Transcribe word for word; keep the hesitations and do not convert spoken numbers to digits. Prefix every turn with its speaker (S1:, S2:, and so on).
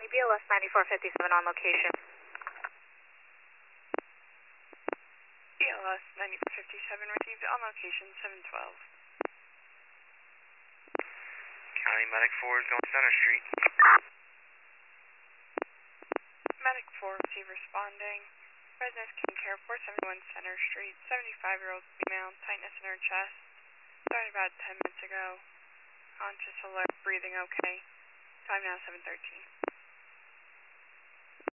S1: B L S ninety-four fifty-seven on location.
S2: B L S ninety-four fifty-seven received on location seven twelve.
S3: County Medic four is going Center Street.
S2: Medic four received responding. Residence King Care four seventy-one Center Street, seventy-five-year-old female, tightness in her chest. Started about ten minutes ago. Conscious, alert, breathing okay. Time now seven thirteen.